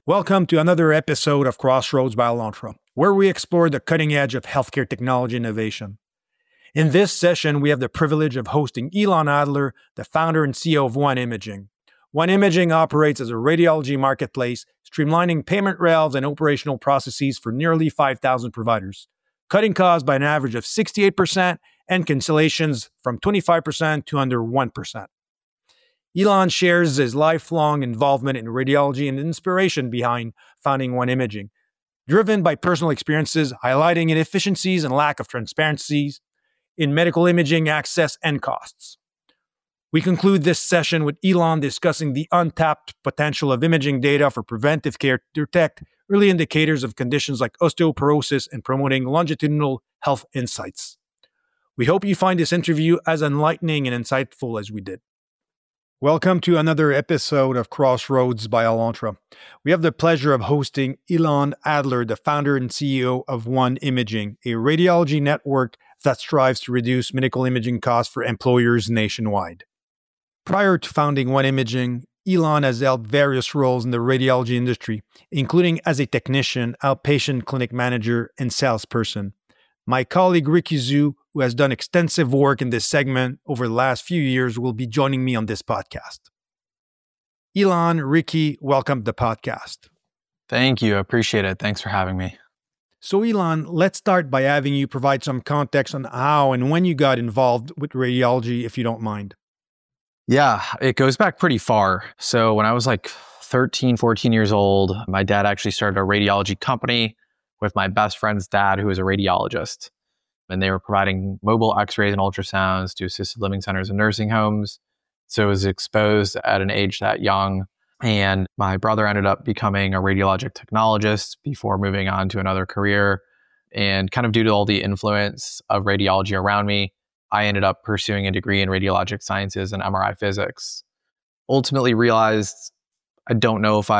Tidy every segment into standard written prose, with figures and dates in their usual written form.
Welcome to another episode of Crossroads by Alantra, where we explore the cutting edge of healthcare technology innovation. In this session, we have the privilege of hosting Ilan Adler, the founder and CEO of One Imaging. One Imaging operates as a radiology marketplace, streamlining payment rails and operational processes for nearly 5,000 providers, cutting costs by an average of 68% and cancellations from 25% to under 1%. Ilan shares his lifelong involvement in radiology and the inspiration behind founding One Imaging, driven by personal experiences highlighting inefficiencies and lack of transparency in medical imaging access and costs. We conclude this session with Ilan discussing the untapped potential of imaging data for preventive care to detect early indicators of conditions like osteoporosis and promoting longitudinal health insights. We hope you find this interview as enlightening and insightful as we did. Welcome to another episode of Crossroads by Alantra. We have the pleasure of hosting Ilan Adler, the founder and CEO of One Imaging, a radiology network that strives to reduce medical imaging costs for employers nationwide. Prior to founding One Imaging, Ilan has held various roles in the radiology industry, including as a technician, outpatient clinic manager, and salesperson. My colleague Ricky Zhu, who has done extensive work in this segment over the last few years, will be joining me on this podcast. Ilan, Ricky, welcome to the podcast. Thank you. I appreciate it. Thanks for having me. So Ilan, let's start by having you provide some context on how and when you got involved with radiology, if you don't mind. Yeah, it goes back pretty far. So when I was like 13, 14 years old, my dad actually started a radiology company with my best friend's dad, who was a radiologist. And they were providing mobile x-rays and ultrasounds to assisted living centers and nursing homes. So I was exposed at an age that young. And my brother ended up becoming a radiologic technologist before moving on to another career. And kind of due to all the influence of radiology around me, I ended up pursuing a degree in radiologic sciences and MRI physics. Ultimately realized I don't know if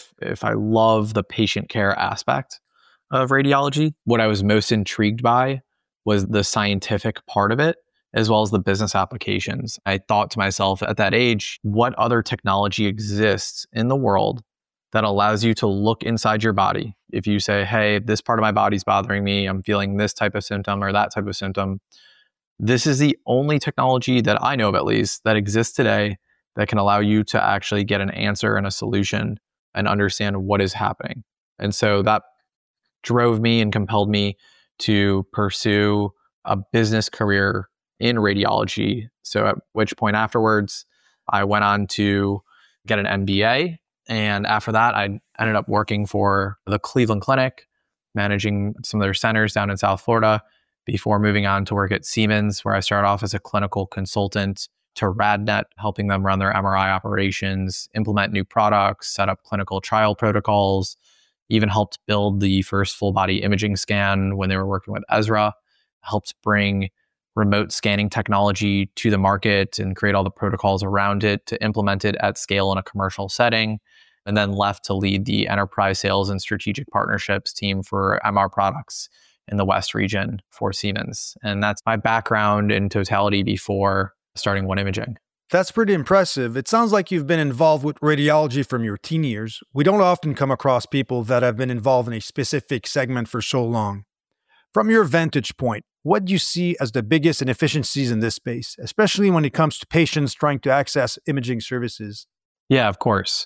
I love the patient care aspect of radiology. What I was most intrigued by was the scientific part of it, as well as the business applications. I thought to myself at that age, what other technology exists in the world that allows you to look inside your body? If you say, hey, this part of my body's bothering me, I'm feeling this type of symptom or that type of symptom. This is the only technology that I know of, at least, that exists today that can allow you to actually get an answer and a solution and understand what is happening. And so that drove me and compelled me to pursue a business career in radiology. So at which point afterwards, I went on to get an MBA. And after that, I ended up working for the Cleveland Clinic, managing some of their centers down in South Florida, before moving on to work at Siemens, where I started off as a clinical consultant to RadNet, helping them run their MRI operations, implement new products, set up clinical trial protocols, even helped build the first full body imaging scan when they were working with Ezra, helped bring remote scanning technology to the market and create all the protocols around it to implement it at scale in a commercial setting, and then left to lead the enterprise sales and strategic partnerships team for MR products in the West region for Siemens. And that's my background in totality before starting One Imaging. That's pretty impressive. It sounds like you've been involved with radiology from your teen years. We don't often come across people that have been involved in a specific segment for so long. From your vantage point, what do you see as the biggest inefficiencies in this space, especially when it comes to patients trying to access imaging services? Yeah, of course.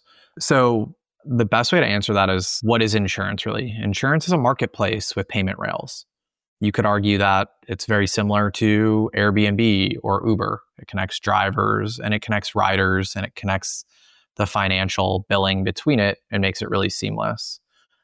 So the best way to answer that is, what is insurance really? Insurance is a marketplace with payment rails. You could argue that it's very similar to Airbnb or Uber. It connects drivers and it connects riders and it connects the financial billing between it and makes it really seamless.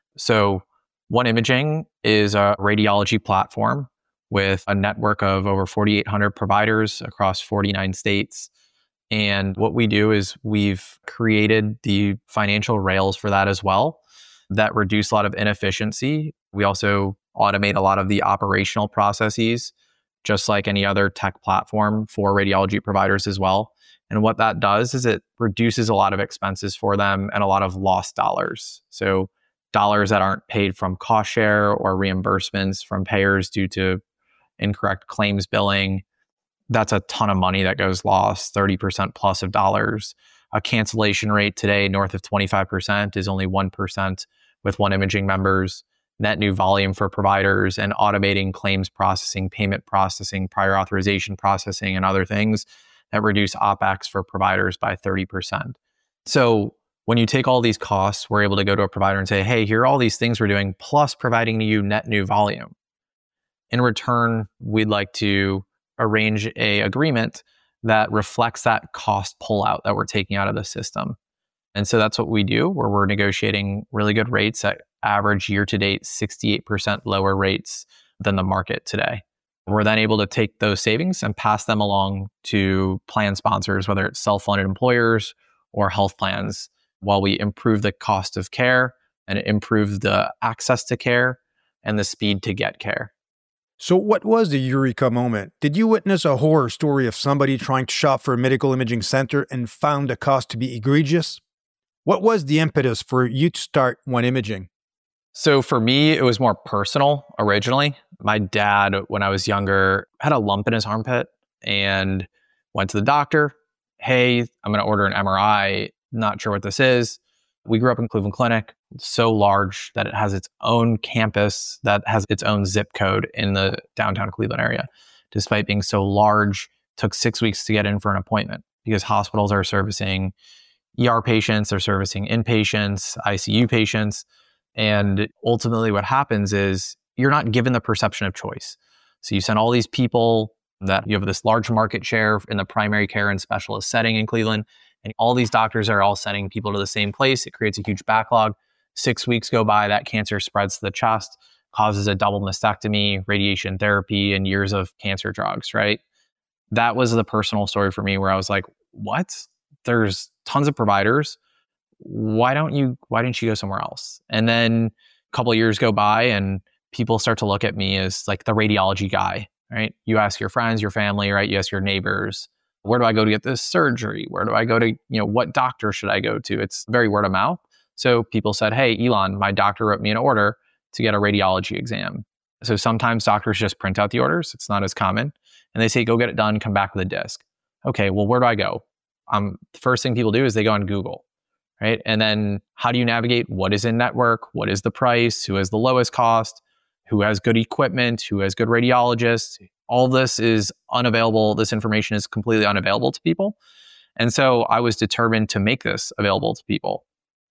So One Imaging is a radiology platform with a network of over 4,800 providers across 49 states. And what we do is we've created the financial rails for that as well that reduce a lot of inefficiency. We also automate a lot of the operational processes, just like any other tech platform for radiology providers as well. And what that does is it reduces a lot of expenses for them and a lot of lost dollars. So dollars that aren't paid from cost share or reimbursements from payers due to incorrect claims billing. That's a ton of money that goes lost, 30% plus of dollars. a cancellation rate today north of 25% is only 1% with One Imaging members. Net new volume for providers and automating claims processing, payment processing, prior authorization processing, and other things that reduce OpEx for providers by 30%. So when you take all these costs, we're able to go to a provider and say, hey, here are all these things we're doing, plus providing you net new volume. In return, we'd like to arrange an agreement that reflects that cost pullout that we're taking out of the system. And so that's what we do, where we're negotiating really good rates at average year-to-date 68% lower rates than the market today. We're then able to take those savings and pass them along to plan sponsors, whether it's self-funded employers or health plans, while we improve the cost of care and improve the access to care and the speed to get care. So what was the eureka moment? Did you witness a horror story of somebody trying to shop for a medical imaging center and found the cost to be egregious? What was the impetus for you to start One Imaging? So for me, it was more personal originally. My dad, when I was younger, had a lump in his armpit and went to the doctor. Hey, I'm going to order an MRI. Not sure what this is. We grew up in Cleveland Clinic, so large that it has its own campus that has its own zip code in the downtown Cleveland area. Despite being so large, it took 6 weeks to get in for an appointment because hospitals are servicing ER patients, they're servicing inpatients, ICU patients. And ultimately what happens is you're not given the perception of choice. So you send all these people that you have this large market share in the primary care and specialist setting in Cleveland, and all these doctors are all sending people to the same place. It creates a huge backlog. 6 weeks go by, that cancer spreads to the chest, causes a double mastectomy, radiation therapy, and years of cancer drugs, right? That was the personal story for me where I was like, what? There's tons of providers. Why didn't you go somewhere else? And then a couple of years go by and people start to look at me as like the radiology guy, right? You ask your friends, your family, right? You ask your neighbors, where do I go to get this surgery? Where do I go to, what doctor should I go to? It's very word of mouth. So people said, hey, Elon, my doctor wrote me an order to get a radiology exam. So sometimes doctors just print out the orders. It's not as common. And they say, go get it done, come back with a disc. Okay, well, where do I go? The first thing people do is they go on Google, right? And then how do you navigate what is in network? What is the price? Who has the lowest cost? Who has good equipment? Who has good radiologists? All this is unavailable. This information is completely unavailable to people. And so I was determined to make this available to people.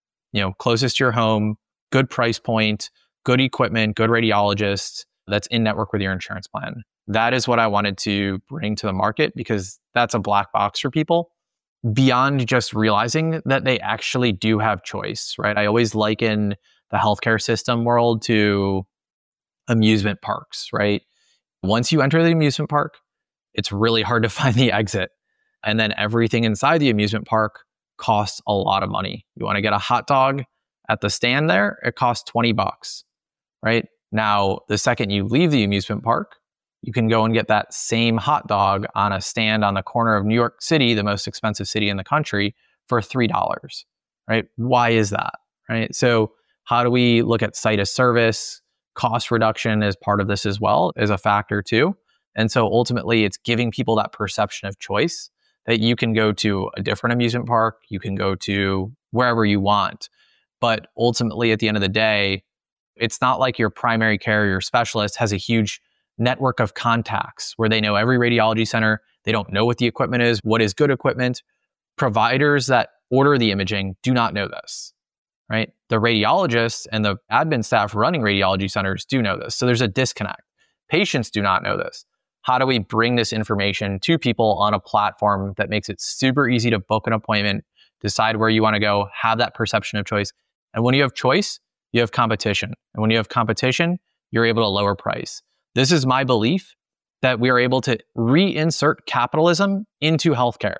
Closest to your home, good price point, good equipment, good radiologist that's in network with your insurance plan. That is what I wanted to bring to the market because that's a black box for people. Beyond just realizing that they actually do have choice, right? I always liken the healthcare system world to amusement parks, right? Once you enter the amusement park, it's really hard to find the exit. And then everything inside the amusement park costs a lot of money. You want to get a hot dog at the stand there, it costs $20, right? Now, the second you leave the amusement park, you can go and get that same hot dog on a stand on the corner of New York City, the most expensive city in the country, for $3, right? Why is that, right? So how do we look at site of service? Cost reduction is part of this as well, as a factor too. And so ultimately, it's giving people that perception of choice that you can go to a different amusement park, you can go to wherever you want. But ultimately, at the end of the day, it's not like your primary care, your specialist has a huge network of contacts where they know every radiology center. They don't know what the equipment is, what is good equipment. Providers that order the imaging do not know this, right? The radiologists and the admin staff running radiology centers do know this. So there's a disconnect. Patients do not know this. How do we bring this information to people on a platform that makes it super easy to book an appointment, decide where you want to go, have that perception of choice? And when you have choice, you have competition. And when you have competition, you're able to lower price. This is my belief that we are able to reinsert capitalism into healthcare.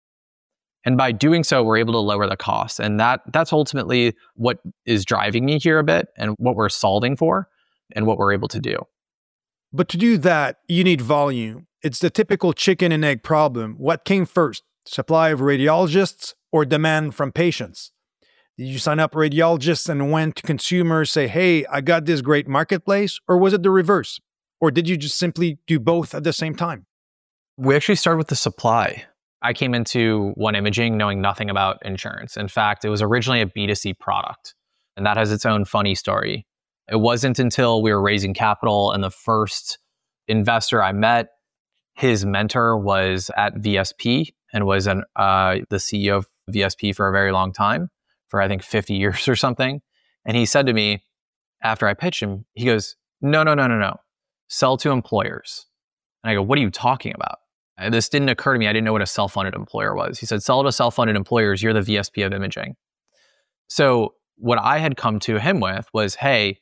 And by doing so, we're able to lower the cost. And that's ultimately what is driving me here a bit and what we're solving for and what we're able to do. But to do that, you need volume. It's the typical chicken and egg problem. What came first, supply of radiologists or demand from patients? Did you sign up radiologists and went to consumers, say, hey, I got this great marketplace? Or was it the reverse? Or did you just simply do both at the same time? We actually started with the supply. I came into One Imaging knowing nothing about insurance. In fact, it was originally a B2C product, and that has its own funny story. It wasn't until we were raising capital and the first investor I met, his mentor was at VSP and was the CEO of VSP for a very long time, for I think 50 years or something. And he said to me, after I pitched him, he goes, no. Sell to employers. And I go, what are you talking about? And this didn't occur to me. I didn't know what a self-funded employer was. He said, sell to self-funded employers. You're the VSP of imaging. So what I had come to him with was, hey,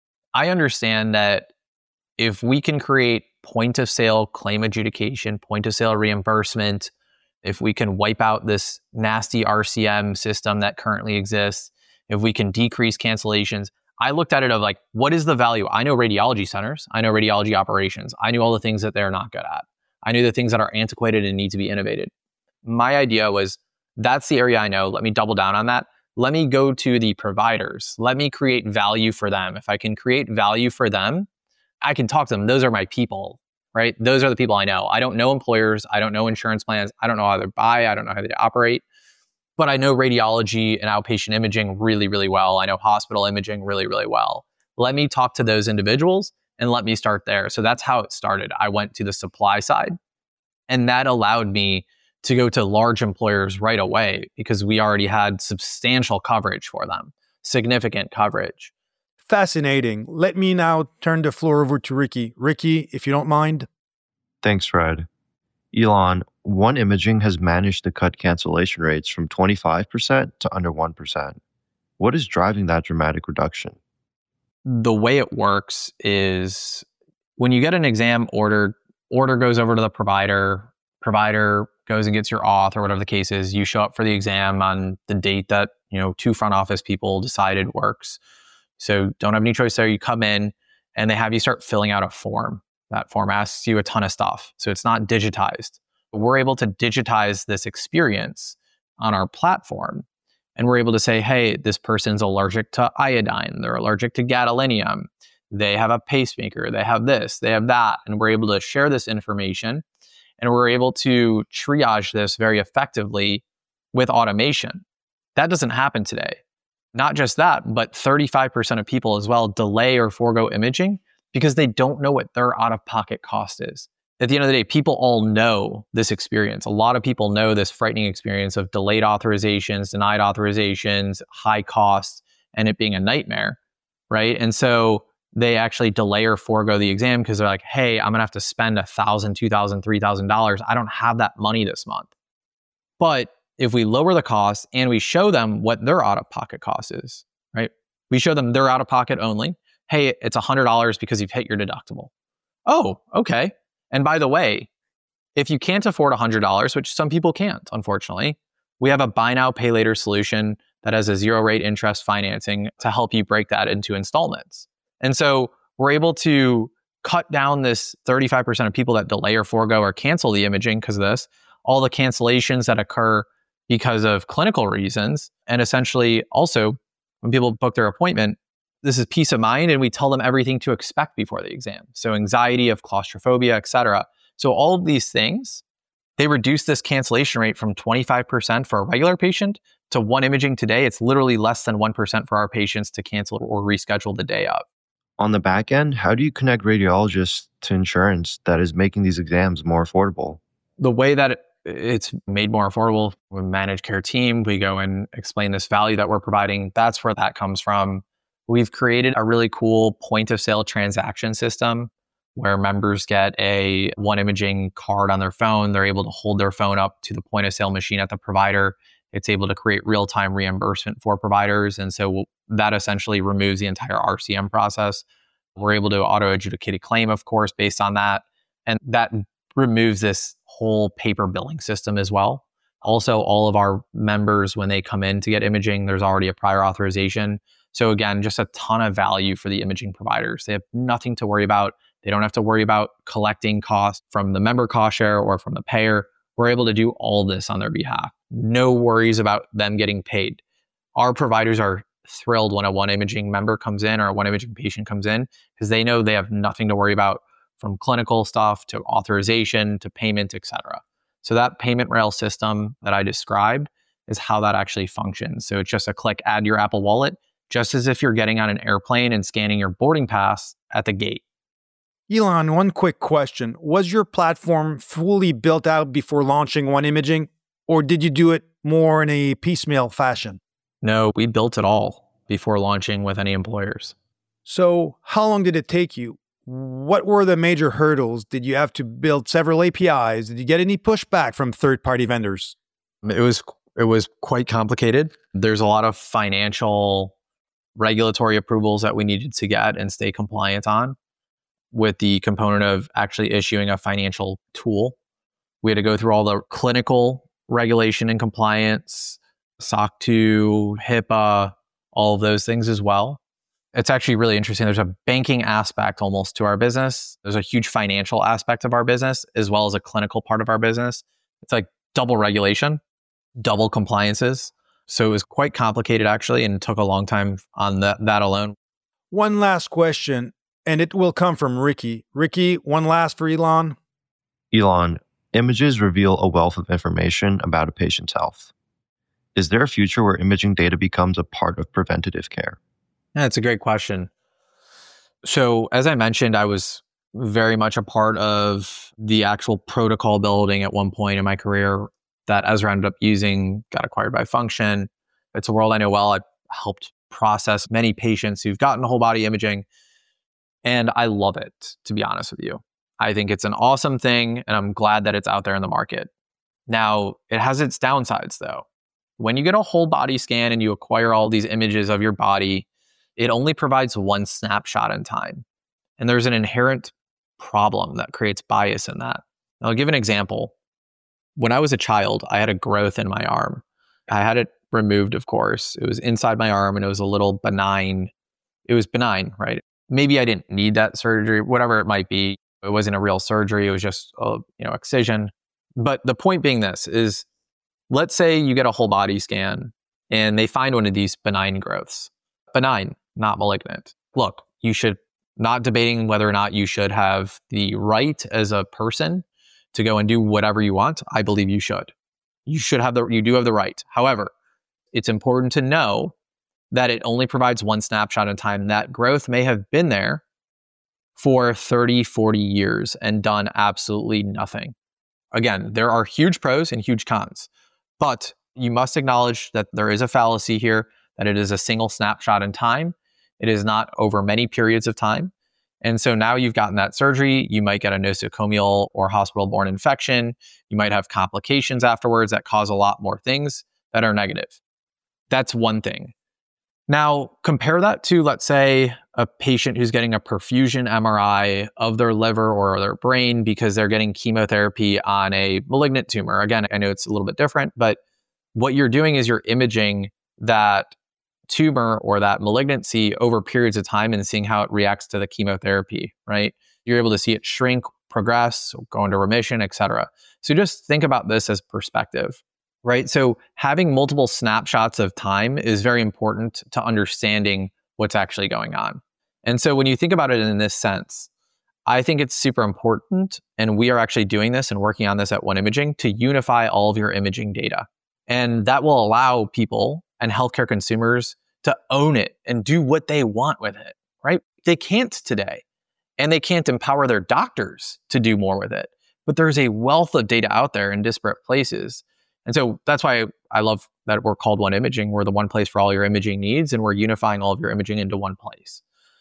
I understand that if we can create point of sale claim adjudication, point of sale reimbursement, if we can wipe out this nasty RCM system that currently exists, if we can decrease cancellations, I looked at it of like, what is the value? I know radiology centers. I know radiology operations. I knew all the things that they're not good at. I knew the things that are antiquated and need to be innovated. My idea was, that's the area I know. Let me double down on that. Let me go to the providers. Let me create value for them. If I can create value for them, I can talk to them. Those are my people, right? Those are the people I know. I don't know employers. I don't know insurance plans. I don't know how they buy. I don't know how they operate. But I know radiology and outpatient imaging really, really well. I know hospital imaging really, really well. Let me talk to those individuals and let me start there. So that's how it started. I went to the supply side, and that allowed me to go to large employers right away because we already had substantial coverage for them, significant coverage. Fascinating. Let me now turn the floor over to Ricky. Ricky, if you don't mind. Thanks, Fred. Elon, One Imaging has managed to cut cancellation rates from 25% to under 1%. What is driving that dramatic reduction? The way it works is when you get an exam order goes over to the provider goes and gets your auth or whatever the case is. You show up for the exam on the date that, two front office people decided works. So don't have any choice there. You come in and they have you start filling out a form. That form asks you a ton of stuff. So it's not digitized. But we're able to digitize this experience on our platform. And we're able to say, hey, this person's allergic to iodine. They're allergic to gadolinium. They have a pacemaker. They have this, they have that. And we're able to share this information. And we're able to triage this very effectively with automation. That doesn't happen today. Not just that, but 35% of people as well delay or forego imaging because they don't know what their out-of-pocket cost is. At the end of the day, people all know this experience. A lot of people know this frightening experience of delayed authorizations, denied authorizations, high costs, and it being a nightmare, right? And so they actually delay or forego the exam because they're like, hey, I'm going to have to spend $1,000, $2,000, $3,000. I don't have that money this month. But if we lower the cost and we show them what their out-of-pocket cost is, right? We show them their out-of-pocket only. Hey, it's $100 because you've hit your deductible. Oh, okay. And by the way, if you can't afford $100, which some people can't, unfortunately, we have a buy now, pay later solution that has a 0% interest financing to help you break that into installments. And so we're able to cut down this 35% of people that delay or forego or cancel the imaging because of this, all the cancellations that occur because of clinical reasons. And essentially also when people book their appointment, this is peace of mind and we tell them everything to expect before the exam. So anxiety of claustrophobia, et cetera. So all of these things, they reduce this cancellation rate from 25% for a regular patient to One Imaging today. It's literally less than 1% for our patients to cancel or reschedule the day of. On the back end, how do you connect radiologists to insurance that is making these exams more affordable? The way that it's made more affordable, with managed care team, we go and explain this value that we're providing. That's where that comes from. We've created a really cool point of sale transaction system where members get a One Imaging card on their phone. They're able to hold their phone up to the point of sale machine at the provider. It's able to create real-time reimbursement for providers. And so that essentially removes the entire RCM process. We're able to auto-adjudicate a claim, of course, based on that. And that removes this whole paper billing system as well. Also, all of our members, when they come in to get imaging, there's already a prior authorization. So again, just a ton of value for the imaging providers. They have nothing to worry about. They don't have to worry about collecting costs from the member cost share or from the payer. We're able to do all this on their behalf. No worries about them getting paid. Our providers are thrilled when a One Imaging member comes in or a One Imaging patient comes in because they know they have nothing to worry about from clinical stuff to authorization to payment, et cetera. So that payment rail system that I described is how that actually functions. So it's just a click, add to your Apple Wallet, just as if you're getting on an airplane and scanning your boarding pass at the gate. Elon, one quick question. Was your platform fully built out before launching One Imaging, or did you do it more in a piecemeal fashion? No, we built it all before launching with any employers. So how long did it take you? What were the major hurdles? Did you have to build several APIs? Did you get any pushback from third-party vendors? It was quite complicated. There's a lot of financial regulatory approvals that we needed to get and stay compliant on, with the component of actually issuing a financial tool. We had to go through all the clinical regulation and compliance, SOC 2, HIPAA, all of those things as well. It's actually really interesting. There's a banking aspect almost to our business. There's a huge financial aspect of our business, as well as a clinical part of our business. It's like double regulation, double compliances. So it was quite complicated actually, and took a long time on that alone. One last question, and it will come from Ricky. Ricky, one last for Elon. Elon, images reveal a wealth of information about a patient's health. Is there a future where imaging data becomes a part of preventative care? That's a great question. So as I mentioned, I was very much a part of the actual protocol building at one point in my career that Ezra ended up using, got acquired by Function. It's a world I know well. I helped process many patients who've gotten whole body imaging, and I love it, to be honest with you. I think it's an awesome thing, and I'm glad that it's out there in the market. Now, it has its downsides, though. When you get a whole body scan and you acquire all these images of your body, it only provides one snapshot in time. And there's an inherent problem that creates bias in that. I'll give an example. When I was a child, I had a growth in my arm. I had it removed, of course. It was inside my arm and it was a little benign. It was benign, right? Maybe I didn't need that surgery, whatever it might be. It wasn't a real surgery. It was just a excision. But the point being this is, let's say you get a whole body scan and they find one of these benign growths. Benign, not malignant. Look, you should, not debating whether or not you should have the right as a person to go and do whatever you want. I believe you should. You do have the right. However, it's important to know that it only provides one snapshot in time. That growth may have been there for 30, 40 years and done absolutely nothing. Again, there are huge pros and huge cons, but you must acknowledge that there is a fallacy here, that it is a single snapshot in time. It is not over many periods of time. And so now you've gotten that surgery, you might get a nosocomial or hospital-borne infection. You might have complications afterwards that cause a lot more things that are negative. That's one thing. Now, compare that to, let's say, a patient who's getting a perfusion MRI of their liver or their brain because they're getting chemotherapy on a malignant tumor. Again, I know it's a little bit different, but what you're doing is you're imaging that tumor or that malignancy over periods of time and seeing how it reacts to the chemotherapy, right? You're able to see it shrink, progress, go into remission, etc. So just think about this as perspective, right? So having multiple snapshots of time is very important to understanding what's actually going on. And so when you think about it in this sense, I think it's super important, and we are actually doing this and working on this at One Imaging, to unify all of your imaging data. And that will allow people and healthcare consumers to own it and do what they want with it, right? They can't today, and they can't empower their doctors to do more with it. But there's a wealth of data out there in disparate places. And so that's why I love that we're called One Imaging. We're the one place for all your imaging needs, and we're unifying all of your imaging into one place.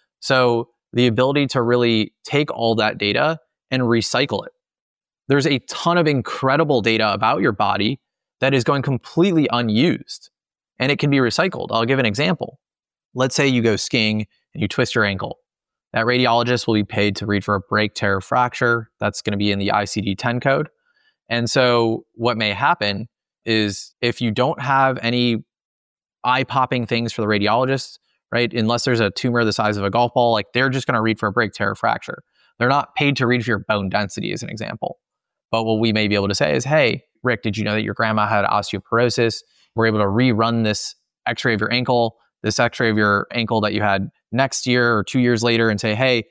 So the ability to really take all that data and recycle it. There's a ton of incredible data about your body that is going completely unused, and it can be recycled. I'll give an example. Let's say you go skiing and you twist your ankle. That radiologist will be paid to read for a break, tear, fracture. That's going to be in the ICD-10 code. And so what may happen is, if you don't have any eye-popping things for the radiologist, right? Unless there's a tumor the size of a golf ball, like, they're just going to read for a break, tear, fracture. They're not paid to read for your bone density, as an example. But what we may be able to say is, hey, Rick, did you know that your grandma had osteoporosis? We're able to rerun this x-ray of your ankle, this x-ray of your ankle that you had next year or 2 years later, and say, hey,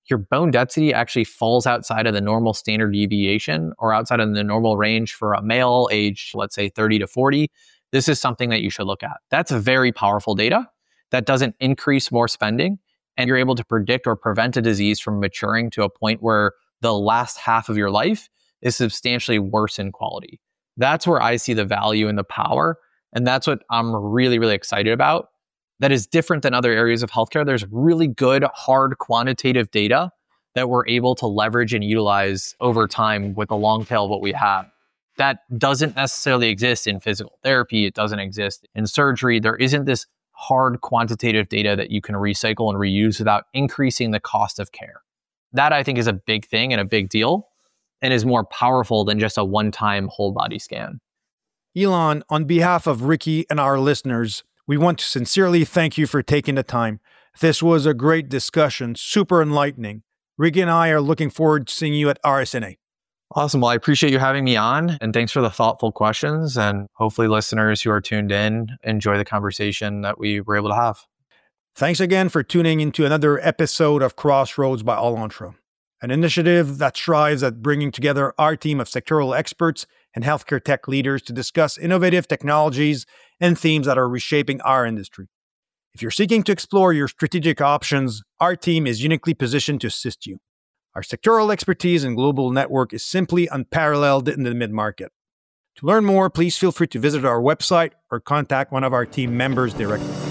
your bone density actually falls outside of the normal standard deviation or outside of the normal range for a male aged, let's say 30 to 40, this is something that you should look at. That's very powerful data that doesn't increase more spending, and you're able to predict or prevent a disease from maturing to a point where the last half of your life is substantially worse in quality. That's where I see the value and the power, and that's what I'm really, really excited about. That is different than other areas of healthcare. There's really good, hard, quantitative data that we're able to leverage and utilize over time with the long tail of what we have. That doesn't necessarily exist in physical therapy. It doesn't exist in surgery. There isn't this hard quantitative data that you can recycle and reuse without increasing the cost of care. That I think is a big thing and a big deal and is more powerful than just a one-time whole body scan. Ilan, on behalf of Ricky and our listeners, we want to sincerely thank you for taking the time. This was a great discussion, super enlightening. Ricky and I are looking forward to seeing you at RSNA. Awesome. Well, I appreciate you having me on, and thanks for the thoughtful questions. And hopefully listeners who are tuned in enjoy the conversation that we were able to have. Thanks again for tuning into another episode of Crossroads by Alantra, an initiative that strives at bringing together our team of sectoral experts and healthcare tech leaders to discuss innovative technologies and themes that are reshaping our industry. If you're seeking to explore your strategic options, our team is uniquely positioned to assist you. Our sectoral expertise and global network is simply unparalleled in the mid-market. To learn more, please feel free to visit our website or contact one of our team members directly.